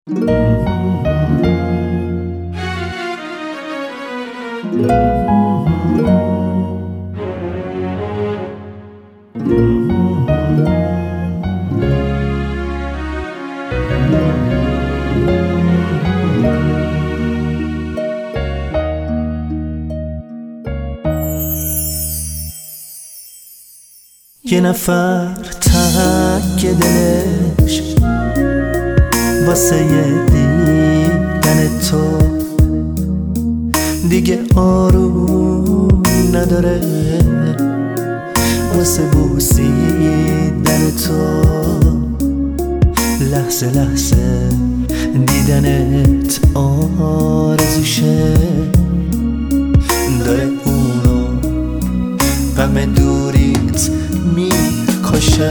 یه نفر تک دلش واسه دیدن تو دیگه آروم نداره، واسه بوسیدن تو لحظه لحظه دیدنت آرزوشه، داره اونو غم دوریت میکشه.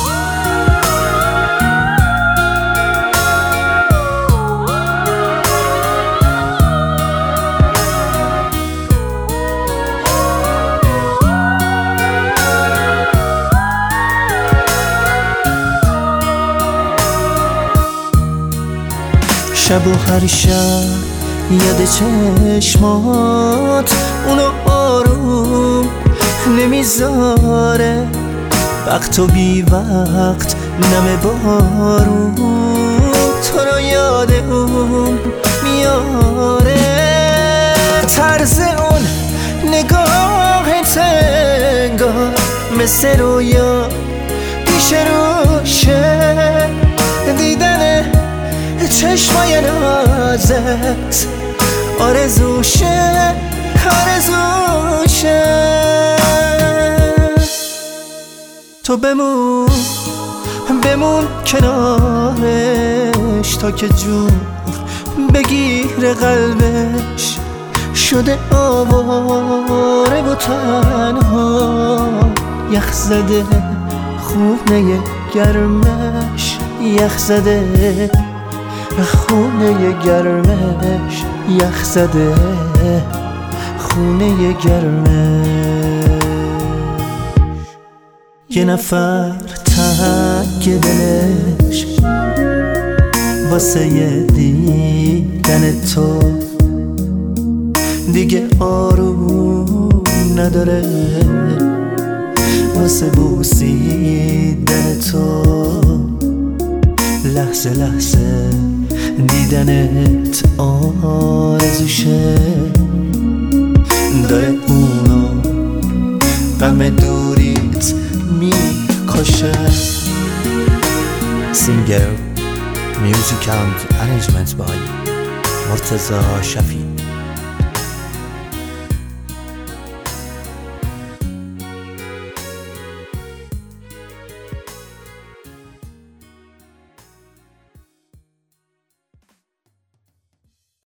شب و هر شب یاد چشمات اونو آروم نمیذاره، وقت و بی وقت نم بارون تو رو یاد اون میاره. طرز اون نگاهت انگار مثل رویا پیش روشه، دیدن چشمای نازت آرزوشه آرزوشه. تو بمون کنارش تا که جون بگیره قلبش، شده آواره و تنها یخ زده خونه گرمش، یخ زده خونه گرمش، یخ زده خونه گرمش. یه نفر تک دلش واسه دیدن تو دیگه آروم نداره، واسه بوسیدن تو لحظه لحظه دیدنت آرزوشه، داره اونو غم دوریت میکشه. سینگر میوزیک اند ارنجمنت بای مرتضی شفیع.